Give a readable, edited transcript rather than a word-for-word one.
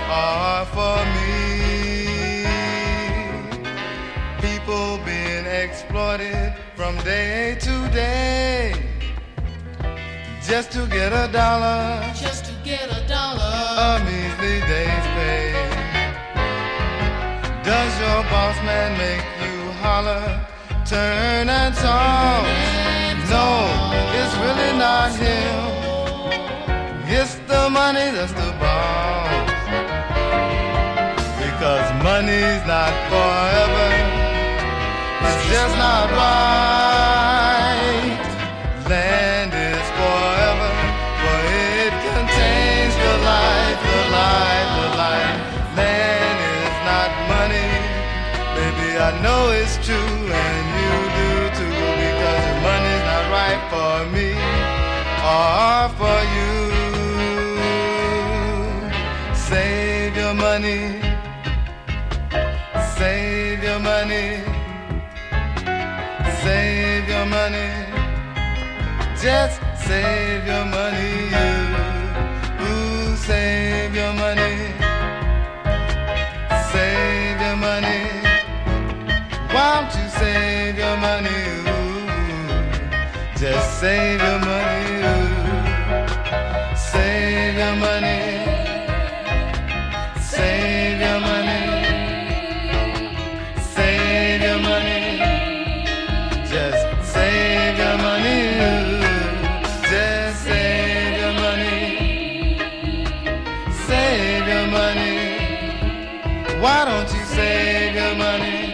are for me. People being exploited from day to day, just to get a dollar, just to get a dollar, a measly day's pay. Does your boss man make you holler, turn and talk? No, it's really not him. It's the money that's the boss. Because money's not forever, it's just not right. Land is forever, for it contains the life, the life, the life. Land is not money, baby, I know it's true, and you do too, because your money's not right for me or for you. Save your money, save your money, save your money, just save your money, you. Ooh, save your money, save your money. Why don't you save your money, ooh, just save your money, ooh. Save your money, save your money, save your money, just save your money, just save your money, save your money. Why don't you save your money?